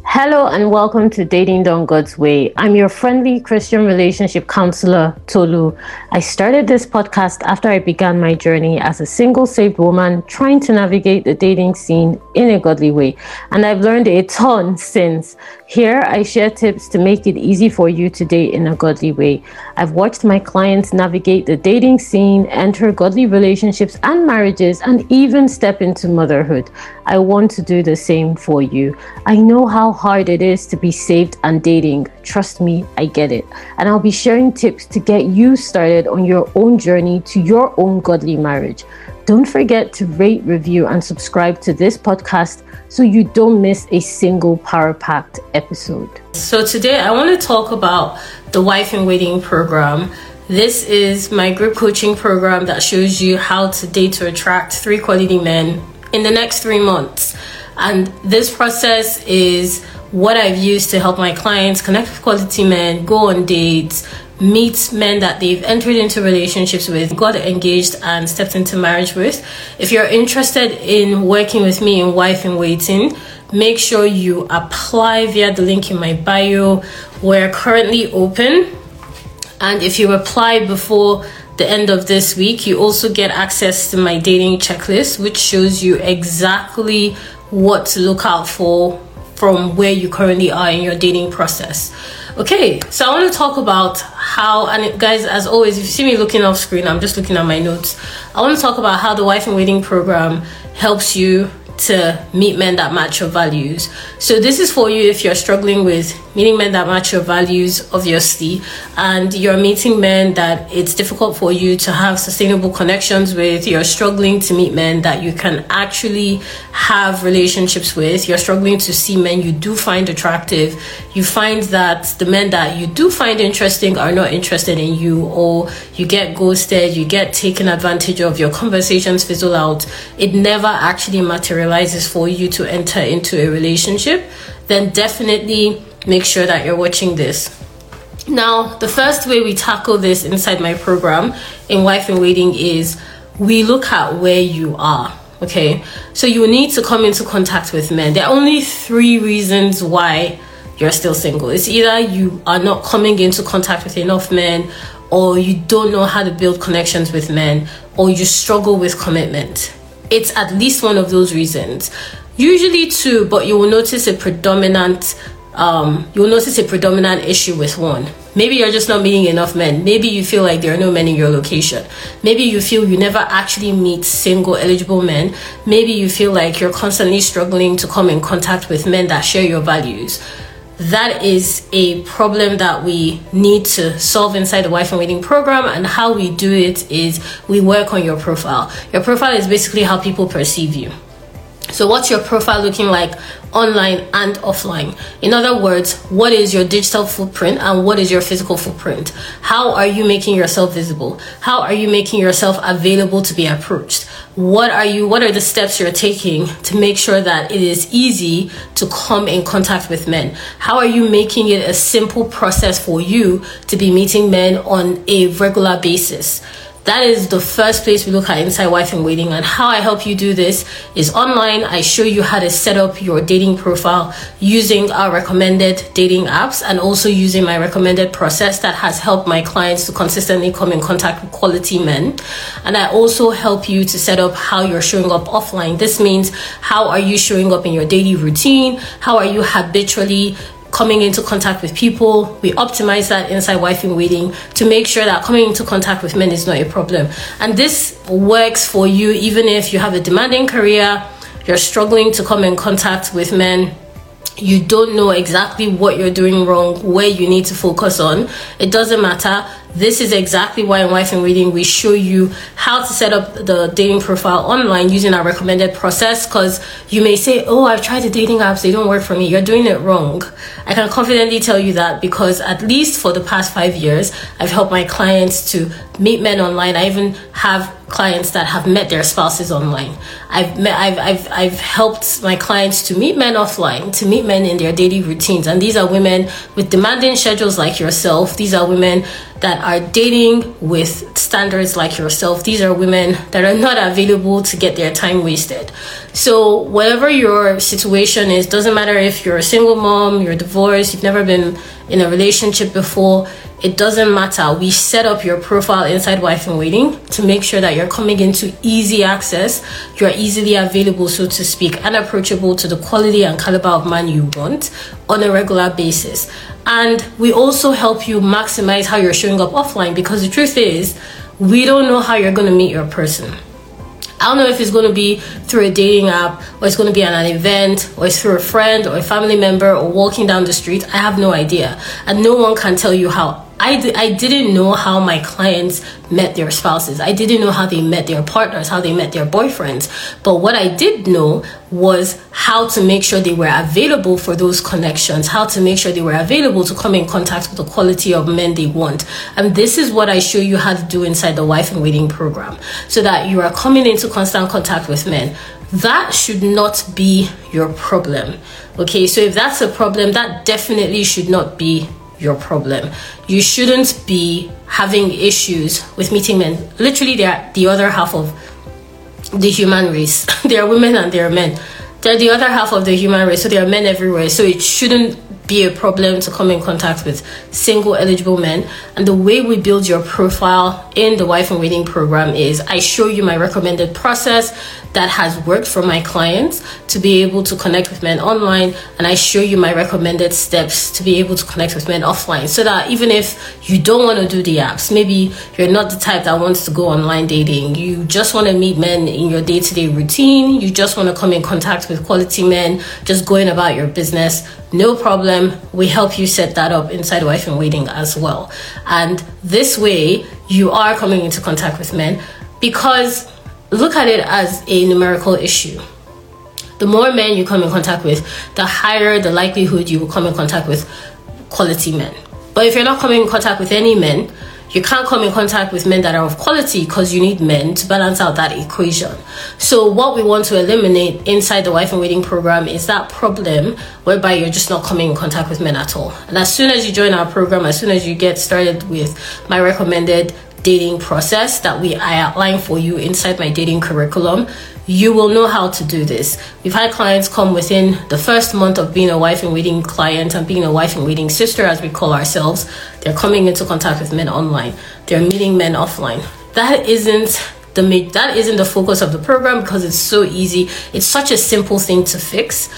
Hello and welcome to Dating Done God's Way. I'm your friendly Christian relationship counselor, Tolu. I started this podcast after I began my journey as a single saved woman trying to navigate the dating scene in a godly way. And I've learned a ton since. Here, I share tips to make it easy for you to date in a godly way. I've watched my clients navigate the dating scene, enter godly relationships and marriages, and even step into motherhood. I want to do the same for you. I know how hard it is to be saved and dating. Trust me, I get it. And I'll be sharing tips to get you started on your own journey to your own godly marriage. Don't forget to rate, review, and subscribe to this podcast so you don't miss a single power-packed episode. So today I want to talk about the Wife in Waiting program. This is my group coaching program that shows you how to date to attract 3 quality men in the next 3 months. And this process is what I've used to help my clients connect with quality men, go on dates, meet men that they've entered into relationships with, got engaged and stepped into marriage with. If you're interested in working with me in Wife in Waiting, make sure you apply via the link in my bio. We're currently open. And if you apply before the end of this week, you also get access to my dating checklist, which shows you exactly what to look out for from where you currently are in your dating process. Okay, so I want to talk about how, and guys, as always, if you see me looking off screen, I'm just looking at my notes. I want to talk about how the Wife in Waiting program helps you to meet men that match your values. So this is for you if you're struggling with meeting men that match your values, obviously, and you're meeting men that it's difficult for you to have sustainable connections with. You're struggling to meet men that you can actually have relationships with. You're struggling to see men you do find attractive. You find that the men that you do find interesting are not interested in you, or you get ghosted, you get taken advantage of, your conversations fizzle out. It never actually materializes for you to enter into a relationship. Then definitely make sure that you're watching this. Now, the first way we tackle this inside my program in Wife in Waiting is we look at where you are. Okay, so you need to come into contact with men. There are only 3 reasons why you're still single. It's either you are not coming into contact with enough men, or you don't know how to build connections with men, or you struggle with commitment. It's at least one of those reasons. Usually 2, but you will notice a predominant issue with one. Maybe you're just not meeting enough men. Maybe you feel like there are no men in your location. Maybe you feel you never actually meet single eligible men. Maybe you feel like you're constantly struggling to come in contact with men that share your values. That is a problem that we need to solve inside the Wife in Waiting program. And how we do it is we work on your profile. Your profile is basically how people perceive you. So what's your profile looking like online and offline? In other words, what is your digital footprint and what is your physical footprint? How are you making yourself visible? How are you making yourself available to be approached? What are the steps you're taking to make sure that it is easy to come in contact with men? How are you making it a simple process for you to be meeting men on a regular basis? That is the first place we look at inside Wife in Waiting. And how I help you do this is online. I show you how to set up your dating profile using our recommended dating apps, and also using my recommended process that has helped my clients to consistently come in contact with quality men. And I also help you to set up how you're showing up offline. This means, how are you showing up in your daily routine? How are you habitually coming into contact with people? We optimize that inside Wife in Waiting to make sure that coming into contact with men is not a problem. And this works for you even if you have a demanding career, you're struggling to come in contact with men, you don't know exactly what you're doing wrong, where you need to focus on. It doesn't matter. This is exactly why in Wife in Waiting we show you how to set up the dating profile online using our recommended process. Because you may say, oh, I've tried the dating apps, they don't work for me. You're doing it wrong. I can confidently tell you that, because at least for the past 5 years, I've helped my clients to meet men online. I even have clients that have met their spouses online. I've helped my clients to meet men offline, to meet men in their daily routines. And these are women with demanding schedules like yourself. These are women that are dating with standards like yourself. These are women that are not available to get their time wasted. So whatever your situation is, doesn't matter if you're a single mom, you're divorced, you've never been in a relationship before, it doesn't matter. We set up your profile inside Wife in Waiting to make sure that you're coming into easy access, you're easily available, so to speak, and approachable to the quality and caliber of man you want on a regular basis. And we also help you maximize how you're showing up offline, because the truth is, we don't know how you're going to meet your person. I don't know if it's going to be through a dating app, or it's going to be at an event, or it's through a friend or a family member, or walking down the street. I have no idea. And no one can tell you how. I didn't know how my clients met their spouses. I didn't know how they met their partners, how they met their boyfriends. But what I did know was how to make sure they were available for those connections, how to make sure they were available to come in contact with the quality of men they want. And this is what I show you how to do inside the Wife in Waiting program, so that you are coming into constant contact with men. That should not be your problem. Okay, so if that's a problem, that definitely should not be your problem. You shouldn't be having issues with meeting men. Literally, they are the other half of the human race. They are women and they are men. They're the other half of the human race, so there are men everywhere. So it shouldn't be a problem to come in contact with single eligible men. And the way we build your profile in the Wife in Waiting program is I show you my recommended process that has worked for my clients to be able to connect with men online, and I show you my recommended steps to be able to connect with men offline, so that even if you don't want to do the apps, maybe you're not the type that wants to go online dating, you just want to meet men in your day-to-day routine, you just want to come in contact with quality men, just going about your business, no problem. We help you set that up inside Wife in Waiting as well. And this way you are coming into contact with men, because look at it as a numerical issue. The more men you come in contact with, the higher the likelihood you will come in contact with quality men. But if you're not coming in contact with any men, you can't come in contact with men that are of quality, because you need men to balance out that equation. So what we want to eliminate inside the Wife in Waiting program is that problem whereby you're just not coming in contact with men at all. And as soon as you join our program, as soon as you get started with my recommended dating process that I outline for you inside my dating curriculum, you will know how to do this. We've had clients come within the first month of being a Wife in Waiting client and being a Wife in Waiting sister, as we call ourselves. They're coming into contact with men online. They're meeting men offline. That isn't the focus of the program, because it's so easy. It's such a simple thing to fix.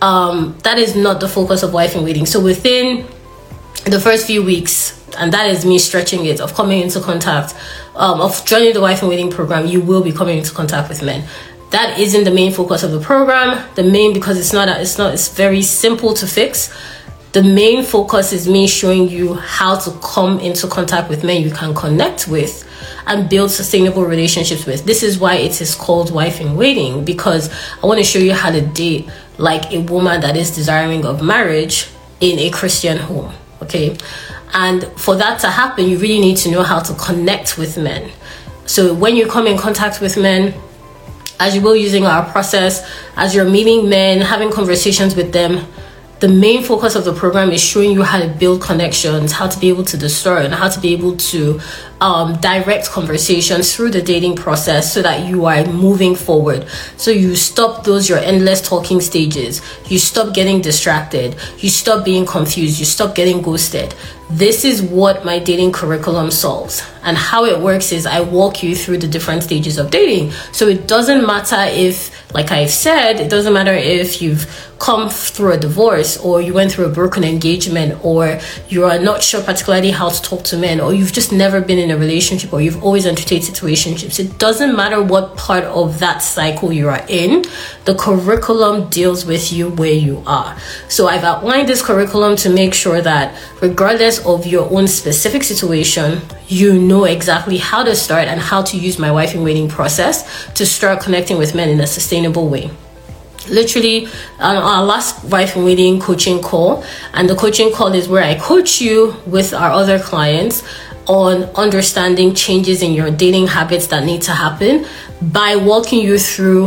That is not the focus of Wife in Waiting. So within the first few weeks, and that is me stretching it, of coming into contact, of joining the Wife in Waiting program, you will be coming into contact with men. That isn't the main focus of the program. Because it's very simple to fix. The main focus is me showing you how to come into contact with men you can connect with and build sustainable relationships with. This is why it is called Wife in Waiting, because I want to show you how to date like a woman that is desiring of marriage in a Christian home. Okay, and for that to happen, you really need to know how to connect with men. So when you come in contact with men, as you will using our process, as you're meeting men, having conversations with them, the main focus of the program is showing you how to build connections, how to be able to discern, how to be able to direct conversations through the dating process, so that you are moving forward. So you stop your endless talking stages. You stop getting distracted. You stop being confused. You stop getting ghosted. This is what my dating curriculum solves. And how it works is I walk you through the different stages of dating. So it doesn't matter if, like I've said, it doesn't matter if you've come through a divorce, or you went through a broken engagement, or you are not sure particularly how to talk to men, or you've just never been in a relationship, or you've always entertained situationships. It doesn't matter what part of that cycle you are in. The curriculum deals with you where you are. So I've outlined this curriculum to make sure that regardless of your own specific situation, you know exactly how to start and how to use my Wife in Waiting process to start connecting with men in a sustainable way. Literally, on our last Wife in Waiting coaching call, and the coaching call is where I coach you with our other clients on understanding changes in your dating habits that need to happen by walking you through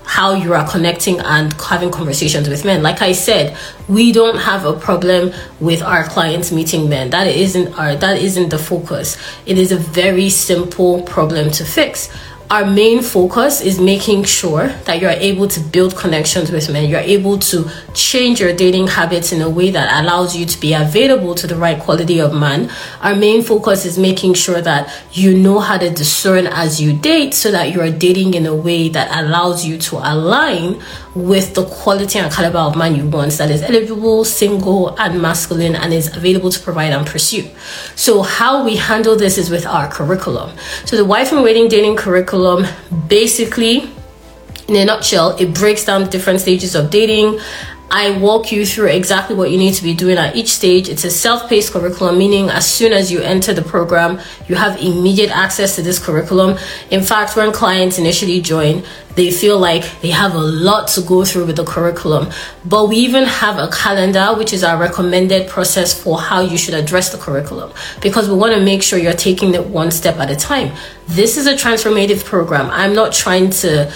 how you are connecting and having conversations with men. Like I said, we don't have a problem with our clients meeting men. That isn't the focus. It is a very simple problem to fix. Our main focus is making sure that you're able to build connections with men. You're able to change your dating habits in a way that allows you to be available to the right quality of man. Our main focus is making sure that you know how to discern as you date, so that you're dating in a way that allows you to align with the quality and caliber of man you want, that is eligible, single, and masculine, and is available to provide and pursue. So how we handle this is with our curriculum. So the Wife in Waiting dating curriculum, basically, in a nutshell, it breaks down different stages of dating. I walk you through exactly what you need to be doing at each stage. It's a self-paced curriculum, meaning as soon as you enter the program, you have immediate access to this curriculum. In fact, when clients initially join, they feel like they have a lot to go through with the curriculum. But we even have a calendar, which is our recommended process for how you should address the curriculum, because we want to make sure you're taking it one step at a time. This is a transformative program. I'm not trying to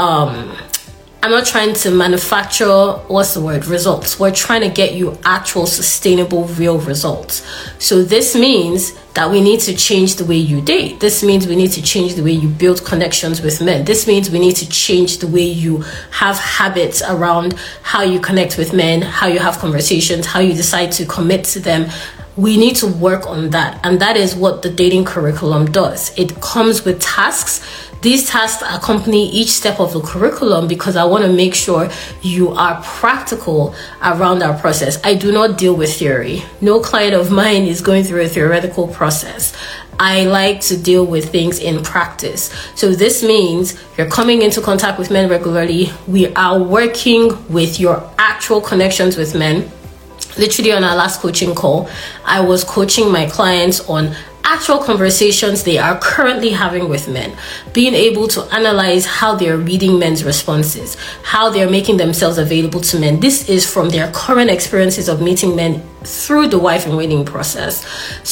manufacture, results. We're trying to get you actual, sustainable, real results. So this means that we need to change the way you date. This means we need to change the way you build connections with men. This means we need to change the way you have habits around how you connect with men, how you have conversations, how you decide to commit to them. We need to work on that. And that is what the dating curriculum does. It comes with tasks. These tasks accompany each step of the curriculum because I want to make sure you are practical around our process. I do not deal with theory. No client of mine is going through a theoretical process. I like to deal with things in practice. So this means you're coming into contact with men regularly. We are working with your actual connections with men. Literally on our last coaching call, I was coaching my clients on actual conversations they are currently having with men, being able to analyze how they're reading men's responses, how they're making themselves available to men. This is from their current experiences of meeting men through the Wife in Waiting process.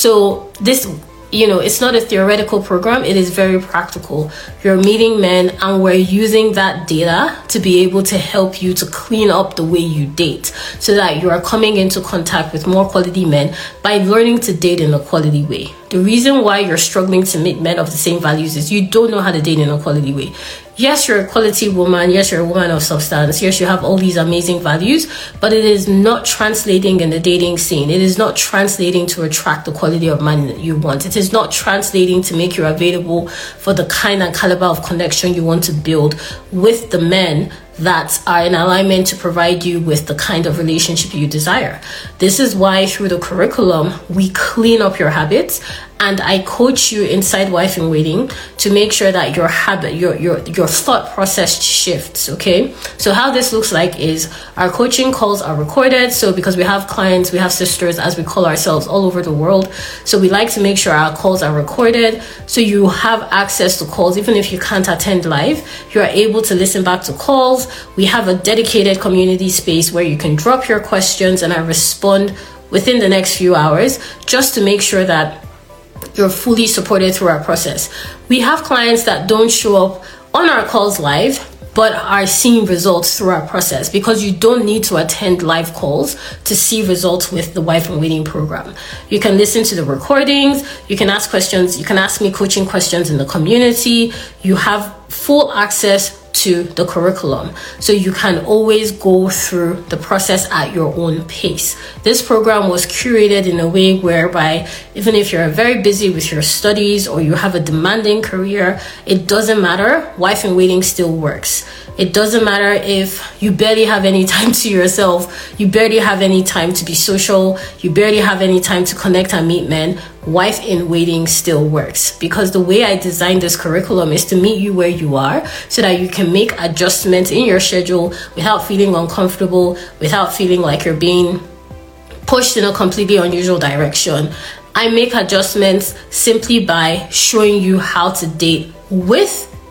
So this, it's not a theoretical program. It is very practical. You're meeting men and we're using that data to be able to help you to clean up the way you date so that you are coming into contact with more quality men by learning to date in a quality way. The reason why you're struggling to meet men of the same values is you don't know how to date in a quality way. Yes, you're a quality woman. Yes, you're a woman of substance. Yes, you have all these amazing values, but it is not translating in the dating scene. It is not translating to attract the quality of man that you want. It is not translating to make you available for the kind and caliber of connection you want to build with the men that are in alignment to provide you with the kind of relationship you desire. This is why through the curriculum, we clean up your habits and I coach you inside Wife in Waiting to make sure that your habit, your thought process shifts, okay? So how this looks like is our coaching calls are recorded. So because we have clients, we have sisters, as we call ourselves, all over the world. So we like to make sure our calls are recorded. So you have access to calls. Even if you can't attend live, you are able to listen back to calls. We have a dedicated community space where you can drop your questions and I respond within the next few hours just to make sure that you're fully supported through our process. We have clients that don't show up on our calls live, but are seeing results through our process because you don't need to attend live calls to see results with the Wife in Waiting program. You can listen to the recordings, you can ask questions, you can ask me coaching questions in the community. You have full access to the curriculum, so you can always go through the process at your own pace. This program was curated in a way whereby even if you're very busy with your studies or you have a demanding career, it doesn't matter, Wife in Waiting still works. It doesn't matter if you barely have any time to yourself, you barely have any time to be social, you barely have any time to connect and meet men. Wife in Waiting still works because the way I designed this curriculum is to meet you where you are so that you can make adjustments in your schedule without feeling uncomfortable, without feeling like you're being pushed in a completely unusual direction. I make adjustments simply by showing you how to date with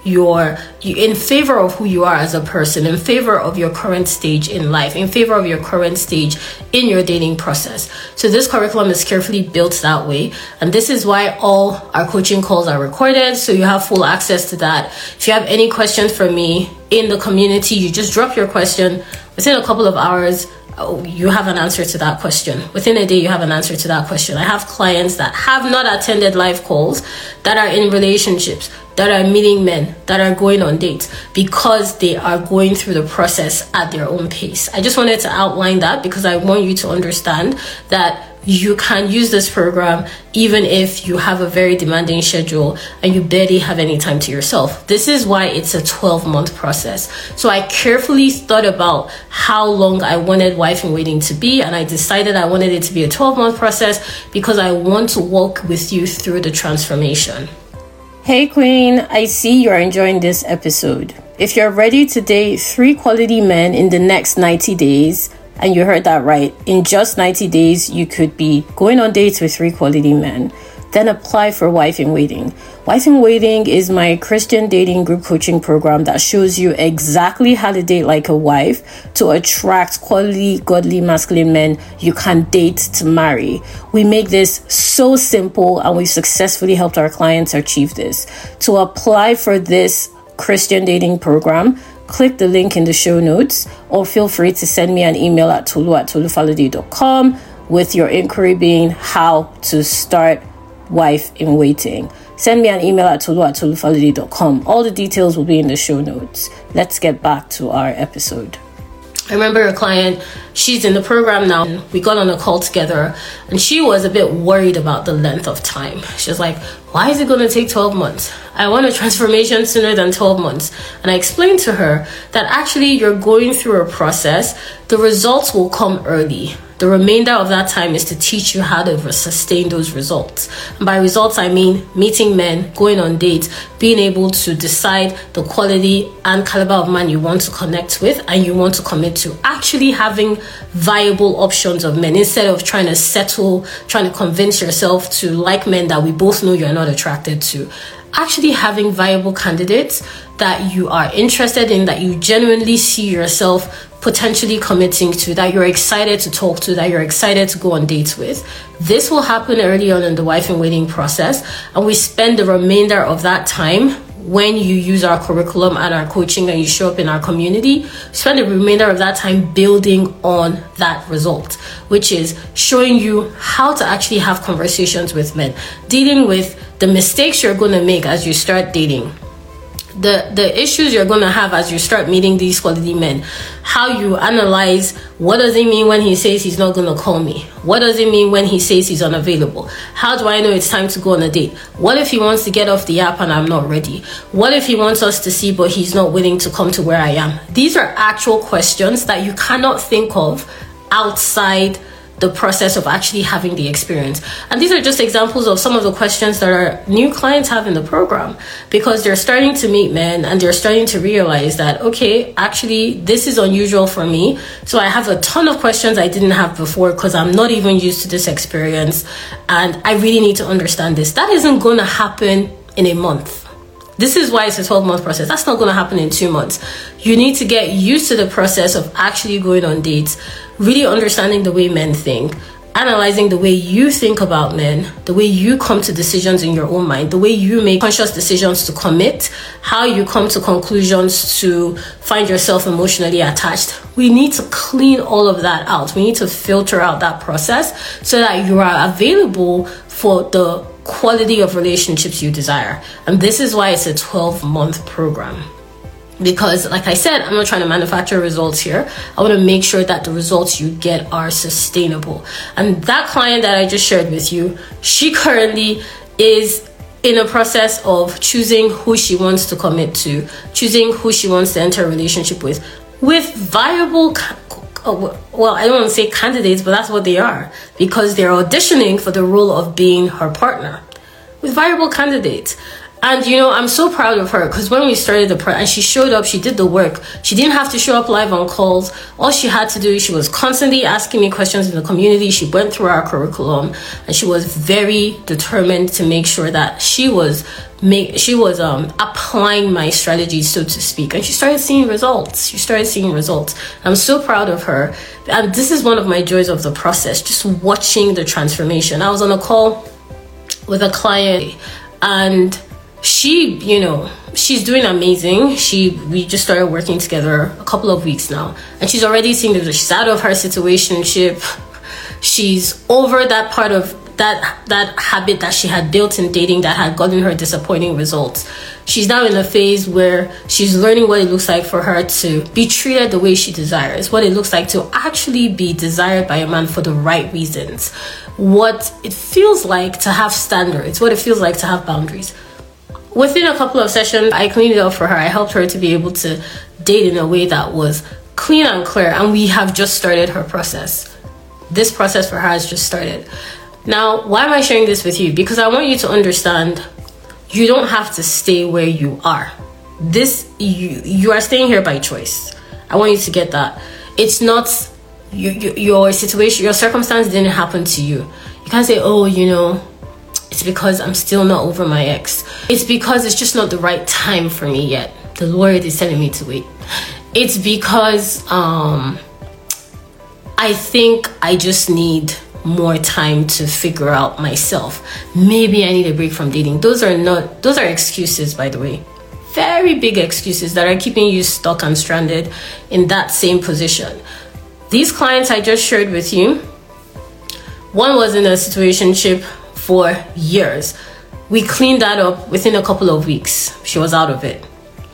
in favor of who you are as a person, in favor of your current stage in life, in favor of your current stage in your dating process. So this curriculum is carefully built that way. And this is why all our coaching calls are recorded. So you have full access to that. If you have any questions for me in the community, you just drop your question. Within a couple of hours, you have an answer to that question. Within a day, you have an answer to that question. I have clients that have not attended live calls, that are in relationships, that are meeting men, that are going on dates because they are going through the process at their own pace. I just wanted to outline that because I want you to understand that you can use this program even if you have a very demanding schedule and you barely have any time to yourself. This is why it's a 12-month process. So I carefully thought about how long I wanted Wife in Waiting to be, and I decided I wanted it to be a 12-month process because I want to walk with you through the transformation. Hey Queen, I see you're enjoying this episode. If you're ready to date 3 quality men in the next 90 days, and you heard that right, in just 90 days, you could be going on dates with 3 quality men. Then apply for Wife in Waiting. Wife in Waiting is my Christian dating group coaching program that shows you exactly how to date like a wife to attract quality, godly, masculine men you can date to marry. We make this so simple and we've successfully helped our clients achieve this. To apply for this Christian dating program, click the link in the show notes or feel free to send me an email at tolu@tolufalade.com with your inquiry being how to start Wife in Waiting. Send me an email at tolu@tolufalade.com. All the details will be in the show notes. Let's get back to our episode. I remember a client, she's in the program now. We got on a call together and she was a bit worried about the length of time. She was like, why is it going to take 12 months? I want a transformation sooner than 12 months. And I explained to her that actually you're going through a process. The results will come early. The remainder of that time is to teach you how to sustain those results. And by results, I mean meeting men, going on dates, being able to decide the quality and caliber of man you want to connect with and you want to commit to. Actually having viable options of men instead of trying to settle, trying to convince yourself to like men that we both know you're not attracted to. Actually having viable candidates that you are interested in, that you genuinely see yourself potentially committing to, that you're excited to talk to, that you're excited to go on dates with. This will happen early on in the Wife in Waiting process, and we spend the remainder of that time when you use our curriculum and our coaching and you show up in our community, spend the remainder of that time building on that result, which is showing you how to actually have conversations with men, dealing with the mistakes you're going to make as you start dating, the issues you're going to have as you start meeting these quality men, how you analyze what does it mean when he says he's not going to call me? What does it mean when he says he's unavailable? How do I know it's time to go on a date? What if he wants to get off the app and I'm not ready? What if he wants us to see but he's not willing to come to where I am? These are actual questions that you cannot think of outside the process of actually having the experience. And these are just examples of some of the questions that our new clients have in the program, because they're starting to meet men and they're starting to realize that, okay, actually this is unusual for me. So I have a ton of questions I didn't have before because I'm not even used to this experience. And I really need to understand this. That isn't going to happen in a month. This is why it's a 12-month process. That's not going to happen in 2 months. You need to get used to the process of actually going on dates, really understanding the way men think, analyzing the way you think about men, the way you come to decisions in your own mind, the way you make conscious decisions to commit, how you come to conclusions to find yourself emotionally attached. We need to clean all of that out. We need to filter out that process so that you are available for the quality of relationships you desire. And this is why it's a 12-month program. Because like I said, I'm not trying to manufacture results here. I want to make sure that the results you get are sustainable. And that client that I just shared with you, she currently is in a process of choosing who she wants to commit to, choosing who she wants to enter a relationship with viable, well, I don't want to say candidates, but that's what they are, because they're auditioning for the role of being her partner with viable candidates. And, I'm so proud of her because when we started and she showed up, she did the work. She didn't have to show up live on calls. All she had to do, she was constantly asking me questions in the community. She went through our curriculum and she was very determined to make sure that she was applying my strategies, so to speak. And she started seeing results. I'm so proud of her. And this is one of my joys of the process, just watching the transformation. I was on a call with a client and she, she's doing amazing. We just started working together a couple of weeks now, and she's already seeing that she's out of her situationship. She's over that part of that habit that she had built in dating that had gotten her disappointing results. She's now in a phase where she's learning what it looks like for her to be treated the way she desires, what it looks like to actually be desired by a man for the right reasons, what it feels like to have standards, what it feels like to have boundaries. Within a couple of sessions, I cleaned it up for her. I helped her to be able to date in a way that was clean and clear, and we have just started her process. This process for her has just started. Now, why am I sharing this with you? Because I want you to understand you don't have to stay where you are. You are staying here by choice. I want you to get that. It's not your situation, your circumstance didn't happen to you. You can't say, it's because I'm still not over my ex. It's because it's just not the right time for me yet. The Lord is telling me to wait. It's because I think I just need more time to figure out myself. Maybe I need a break from dating. Those are excuses, by the way. Very big excuses that are keeping you stuck and stranded in that same position. These clients I just shared with you, one was in a situationship for years. We cleaned that up within a couple of weeks. She was out of it.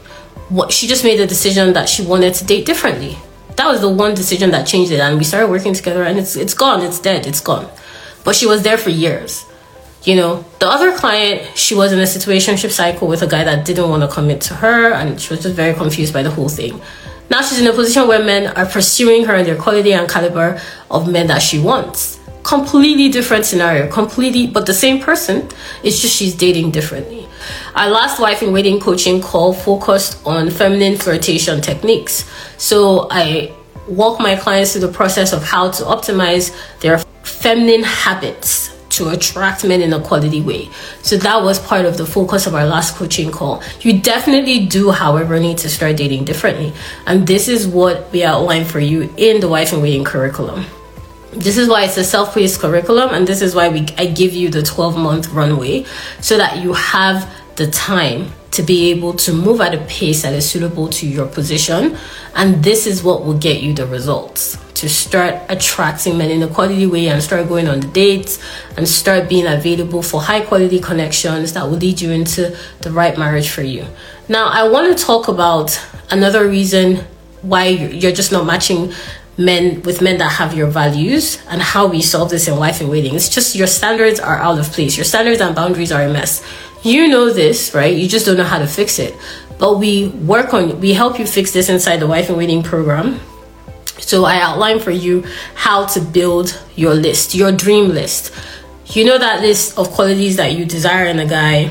She just made the decision that she wanted to date differently. That was the one decision that changed it, and we started working together, and it's gone, it's dead, it's gone. But she was there for years. The other client, she was in a situationship cycle with a guy that didn't want to commit to her, and she was just very confused by the whole thing. Now she's in a position where men are pursuing her in their quality and caliber of men that she wants. Completely different scenario, but the same person. It's just she's dating differently. Our last wife in waiting coaching call focused on feminine flirtation techniques. So I walk my clients through the process of how to optimize their feminine habits to attract men in a quality way. So that was part of the focus of our last coaching call. You definitely do, however, need to start dating differently. And this is what we outline for you in the Wife in Waiting curriculum. This is why it's a self-paced curriculum, and this is why I give you the 12-month runway so that you have the time to be able to move at a pace that is suitable to your position. And this is what will get you the results to start attracting men in a quality way and start going on the dates and start being available for high quality connections that will lead you into the right marriage for you. Now, I want to talk about another reason why you're just not matching men that have your values and how we solve this in Wife in Waiting. It's just your standards are out of place. Your standards and boundaries are a mess. You know this, right? You just don't know how to fix it. But we help you fix this inside the Wife in Waiting program. So I outline for you how to build your list, your dream list. You know that list of qualities that you desire in a guy.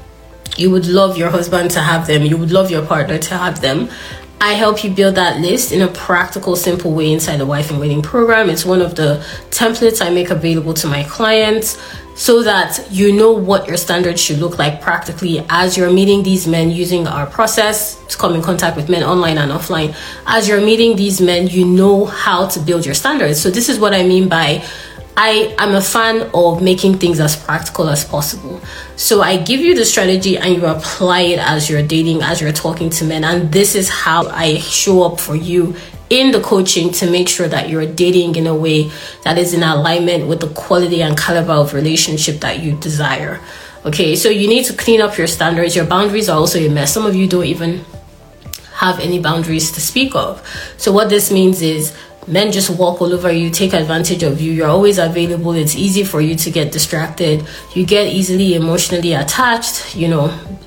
You would love your husband to have them. You would love your partner to have them. I help you build that list in a practical, simple way inside the Wife in Waiting program. It's one of the templates I make available to my clients so that you know what your standards should look like practically as you're meeting these men using our process to come in contact with men online and offline. As you're meeting these men, you know how to build your standards. So this is what I mean by I'm a fan of making things as practical as possible. So I give you the strategy and you apply it as you're dating, as you're talking to men. And this is how I show up for you in the coaching to make sure that you're dating in a way that is in alignment with the quality and caliber of relationship that you desire. Okay, so you need to clean up your standards. Your boundaries are also a mess. Some of you don't even have any boundaries to speak of. So what this means is men just walk all over you, take advantage of you. You're always available. It's easy for you to get distracted. You get easily emotionally attached. You're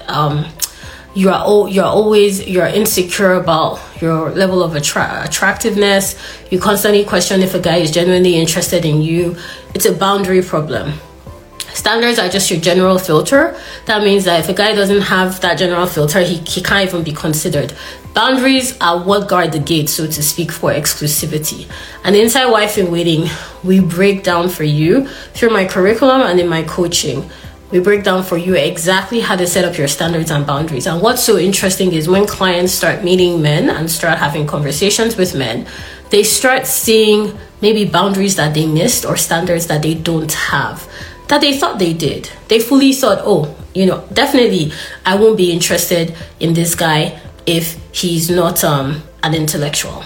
insecure about your level of attractiveness. You constantly question if a guy is genuinely interested in you. It's a boundary problem. Standards are just your general filter. That means that if a guy doesn't have that general filter, he can't even be considered. Boundaries are what guard the gate, so to speak, for exclusivity. And inside Wife in Waiting, we break down for you through my curriculum and in my coaching. We break down for you exactly how to set up your standards and boundaries. And what's so interesting is when clients start meeting men and start having conversations with men, they start seeing maybe boundaries that they missed or standards that they don't have, that they thought they did. They fully thought, oh, definitely I won't be interested in this guy if he's not an intellectual,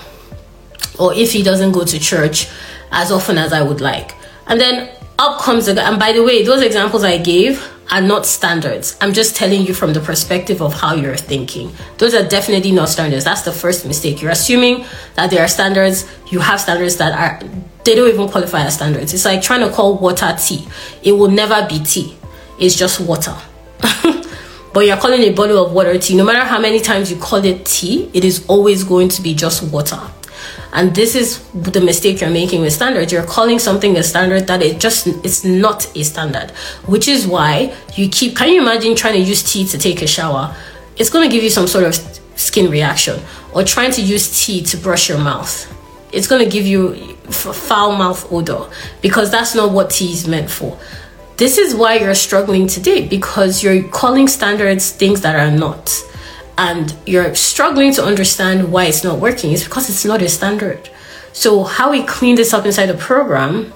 or if he doesn't go to church as often as I would like. And then up comes the guy. And by the way, those examples I gave are not standards. I'm just telling you from the perspective of how you're thinking. Those are definitely not standards. That's the first mistake. You're assuming that there are standards. You have standards that they don't even qualify as standards. It's like trying to call water tea. It will never be tea. It's just water. But you're calling a bottle of water tea. No matter how many times you call it tea, it is always going to be just water. And this is the mistake you're making with standards. You're calling something a standard that it's not a standard, which is why can you imagine trying to use tea to take a shower? It's going to give you some sort of skin reaction. Or trying to use tea to brush your mouth. It's going to give you foul mouth odor, because that's not what tea is meant for. This is why you're struggling today, because you're calling standards things that are not. And you're struggling to understand why it's not working. It's because it's not a standard. So how we clean this up inside the program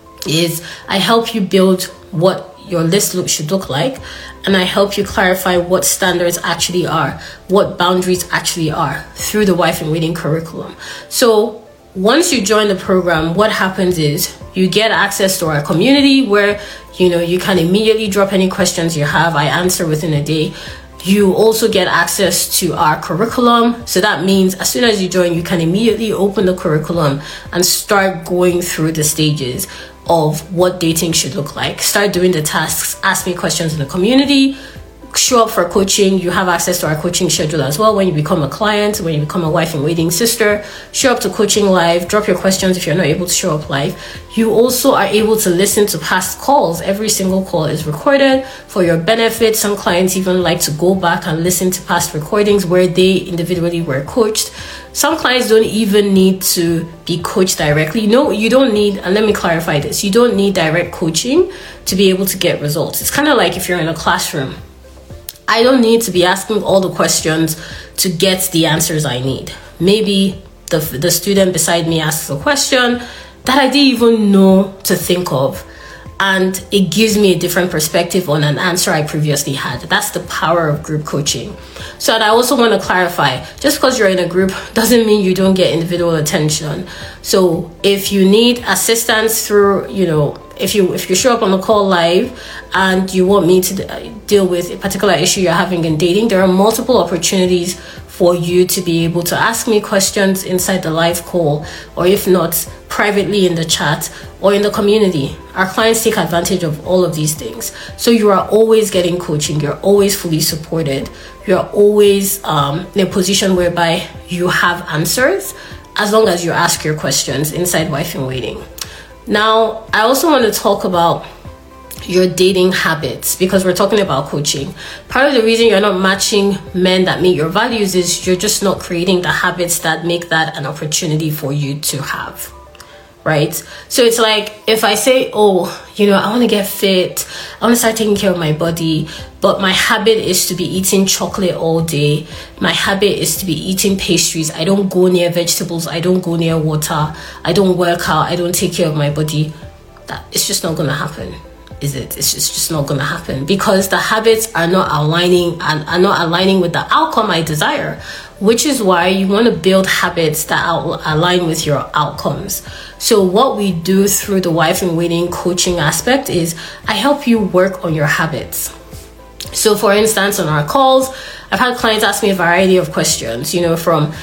is I help you build what your list should look like. And I help you clarify what standards actually are, what boundaries actually are through the Wife in Waiting curriculum. So once you join the program, what happens is you get access to our community where, you can immediately drop any questions you have. I answer within a day. You also get access to our curriculum. So that means as soon as you join, you can immediately open the curriculum and start going through the stages of what dating should look like. Start doing the tasks, ask me questions in the community, show up for coaching. You have access to our coaching schedule as well. When you become a client, when you become a Wife in Waiting sister, show up to coaching live, drop your questions if you're not able to show up live. You also are able to listen to past calls. Every single call is recorded for your benefit. Some clients even like to go back and listen to past recordings where they individually were coached. Some clients don't even need to be coached directly. No, you don't need, and let me clarify this, you don't need direct coaching to be able to get results. It's kind of like if you're in a classroom. I don't need to be asking all the questions to get the answers I need. Maybe the student beside me asks a question that I didn't even know to think of, and it gives me a different perspective on an answer I previously had. That's the power of group coaching. So, and I also want to clarify, just because you're in a group doesn't mean you don't get individual attention. So if you need assistance through, if you show up on the call live and you want me to deal with a particular issue you're having in dating, there are multiple opportunities for you to be able to ask me questions inside the live call, or if not, privately in the chat or in the community. Our clients take advantage of all of these things. So you are always getting coaching. You're always fully supported. You're always in a position whereby you have answers as long as you ask your questions inside Wife in Waiting. Now, I also want to talk about your dating habits, because we're talking about coaching. Part of the reason you're not matching men that meet your values is you're just not creating the habits that make that an opportunity for you to have, right? So it's like if I say, I want to get fit, I want to start taking care of my body, but my habit is to be eating chocolate all day. My habit is to be eating pastries. I don't go near vegetables. I don't go near water. I don't work out. I don't take care of my body. It's just not going to happen. Is it? It's just not going to happen, because the habits are not aligning with the outcome I desire, which is why you want to build habits that align with your outcomes. So what we do through the Wife in Waiting coaching aspect is I help you work on your habits. So for instance, on our calls, I've had clients ask me a variety of questions, from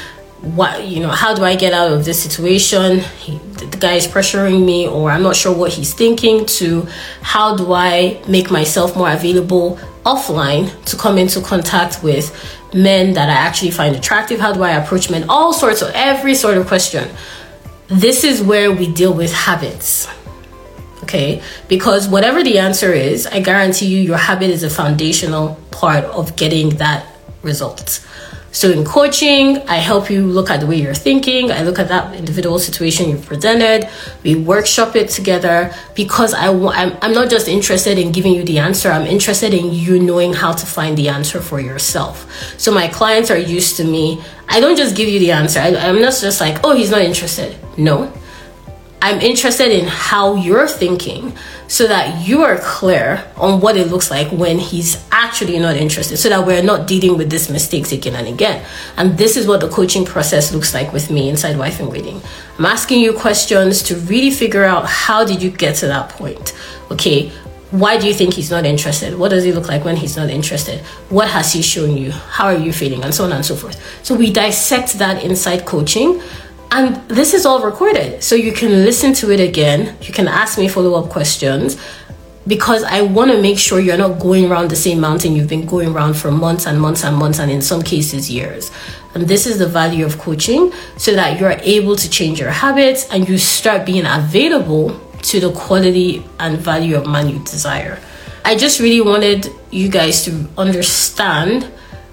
how do I get out of this situation? The guy is pressuring me, or I'm not sure what he's thinking, to how do I make myself more available offline to come into contact with men that I actually find attractive? How do I approach men? All sorts of, every sort of question. This is where we deal with habits. Okay, because whatever the answer is, I guarantee you your habit is a foundational part of getting that result. So in coaching, I help you look at the way you're thinking. I look at that individual situation you've presented. We workshop it together because I'm not just interested in giving you the answer. I'm interested in you knowing how to find the answer for yourself. So my clients are used to me. I don't just give you the answer. I'm not just like, oh, he's not interested. No. I'm interested in how you're thinking so that you are clear on what it looks like when he's actually not interested, so that we're not dealing with this mistakes again and again. And this is what the coaching process looks like with me inside Wife in Waiting. I'm asking you questions to really figure out, how did you get to that point? Okay, why do you think he's not interested? What does he look like when he's not interested? What has he shown you? How are you feeling? And so on and so forth. So we dissect that inside coaching. And this is all recorded, so you can listen to it again. You can ask me follow-up questions, because I want to make sure you're not going around the same mountain you've been going around for months and months and months, and in some cases years. And this is the value of coaching, so that you're able to change your habits and you start being available to the quality and value of man you desire. I just really wanted you guys to understand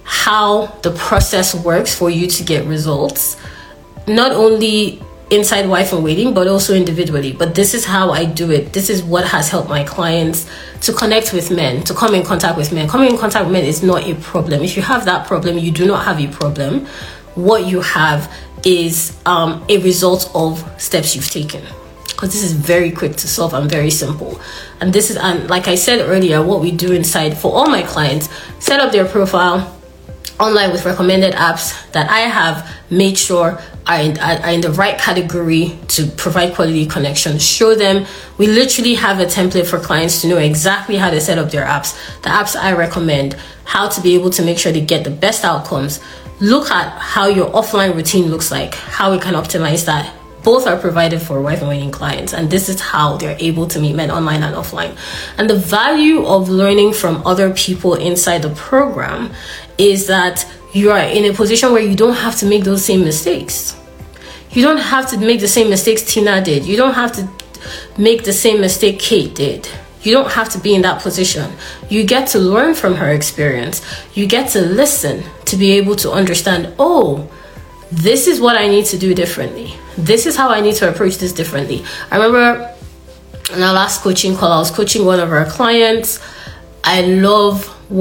how the process works for you to get results. Not only inside Wife in Waiting, but also individually. But this is how I do it. This is what has helped my clients to connect with men, to come in contact with men. Coming in contact with men is not a problem. If you have that problem, you do not have a problem. What you have is a result of steps you've taken. Because this is very quick to solve and very simple. And this is, and like I said earlier, what we do inside for all my clients, set up their profile online with recommended apps that I have made sure are in the right category to provide quality connection. Show them. We literally have a template for clients to know exactly how to set up their apps, the apps I recommend, how to be able to make sure they get the best outcomes. Look at how your offline routine looks like, how we can optimize that. Both are provided for Wife in Waiting clients, and this is how they're able to meet men online and offline. And the value of learning from other people inside the program is that you are in a position where you don't have to make those same mistakes. You don't have to make the same mistakes Tina did. You don't have to make the same mistake Kate did. You don't have to be in that position. You get to learn from her experience. You get to listen to be able to understand, oh, this is what I need to do differently. This is how I need to approach this differently. I remember in our last coaching call, I was coaching one of our clients. I love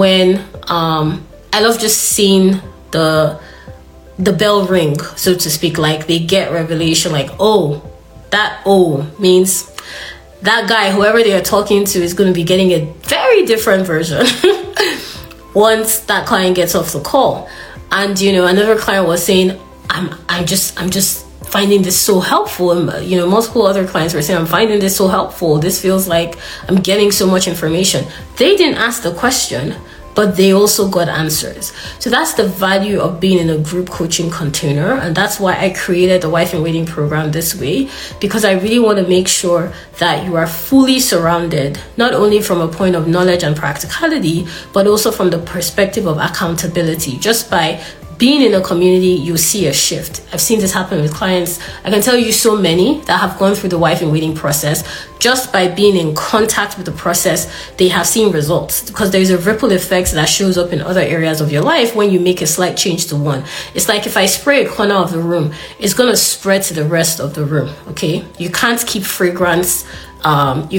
just seeing the bell ring, so to speak. Like, they get revelation, like, oh, that O means that guy, whoever they are talking to, is going to be getting a very different version once that client gets off the call. And another client was saying, I'm just finding this so helpful. And, multiple other clients were saying, I'm finding this so helpful. This feels like I'm getting so much information. They didn't ask the question, but they also got answers. So that's the value of being in a group coaching container. And that's why I created the Wife in Waiting program this way, because I really want to make sure that you are fully surrounded, not only from a point of knowledge and practicality, but also from the perspective of accountability. Just by being in a community, you see a shift. I've seen this happen with clients. I can tell you so many that have gone through the Wife in Waiting process. Just by being in contact with the process, they have seen results, because there's a ripple effect that shows up in other areas of your life when you make a slight change to one. It's like if I spray a corner of the room, it's going to spread to the rest of the room. Okay, you can't keep fragrance. You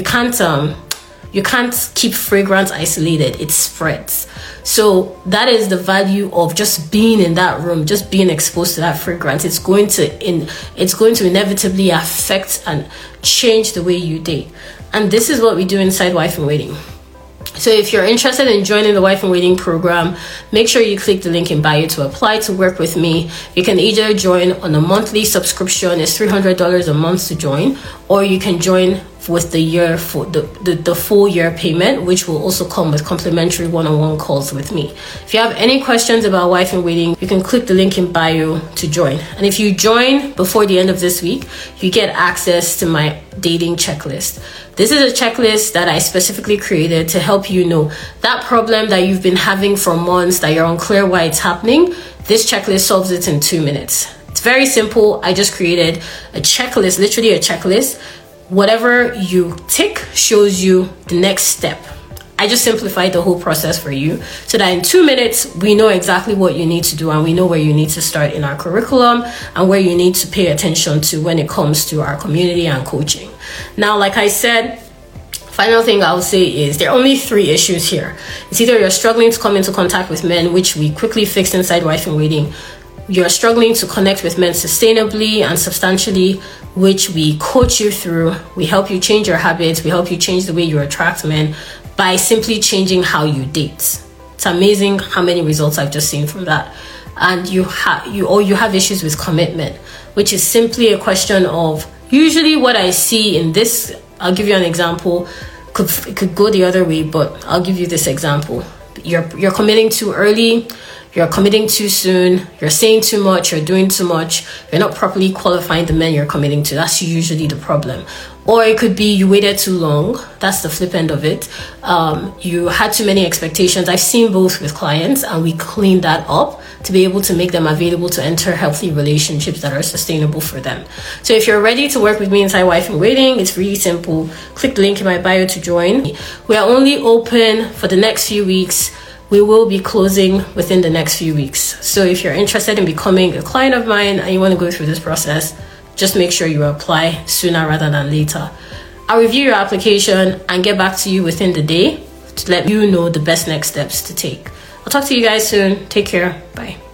can't keep fragrance isolated. It spreads. So that is the value of just being in that room, just being exposed to that fragrance. It's going to inevitably affect and change the way you date. And this is what we do inside Wife in Waiting. So if you're interested in joining the Wife in Waiting program, make sure you click the link in bio to apply to work with me. You can either join on a monthly subscription, it's $300 a month to join, or you can join with the year for the full year payment, which will also come with complimentary one-on-one calls with me. If you have any questions about Wife in Waiting, you can click the link in bio to join. And if you join before the end of this week, you get access to my dating checklist. This is a checklist that I specifically created to help you know that problem that you've been having for months, that you're unclear why it's happening. This checklist solves it in 2 minutes. It's very simple. I just created a checklist, literally a checklist, whatever you tick shows you the next step. I just simplified the whole process for you so that in 2 minutes, we know exactly what you need to do and we know where you need to start in our curriculum and where you need to pay attention to when it comes to our community and coaching. Now, like I said, final thing I'll say is there are only 3 issues here. It's either you're struggling to come into contact with men, which we quickly fixed inside Wife in Waiting. You're struggling to connect with men sustainably and substantially, which we coach you through. We help you change your habits. We help you change the way you attract men by simply changing how you date. It's amazing how many results I've just seen from that. And you have issues with commitment, which is simply a question of, usually what I see in this, I'll give you an example. It could go the other way, but I'll give you this example. You're committing too early, you're committing too soon, you're saying too much, you're doing too much, you're not properly qualifying the men you're committing to. That's usually the problem. Or it could be you waited too long. That's the flip end of it. You had too many expectations. I've seen both with clients, and we clean that up to be able to make them available to enter healthy relationships that are sustainable for them. So if you're ready to work with me inside Wife in Waiting, it's really simple. Click the link in my bio to join. We are only open for the next few weeks. We will be closing within the next few weeks. So if you're interested in becoming a client of mine and you want to go through this process, just make sure you apply sooner rather than later. I'll review your application and get back to you within the day to let you know the best next steps to take. I'll talk to you guys soon. Take care. Bye.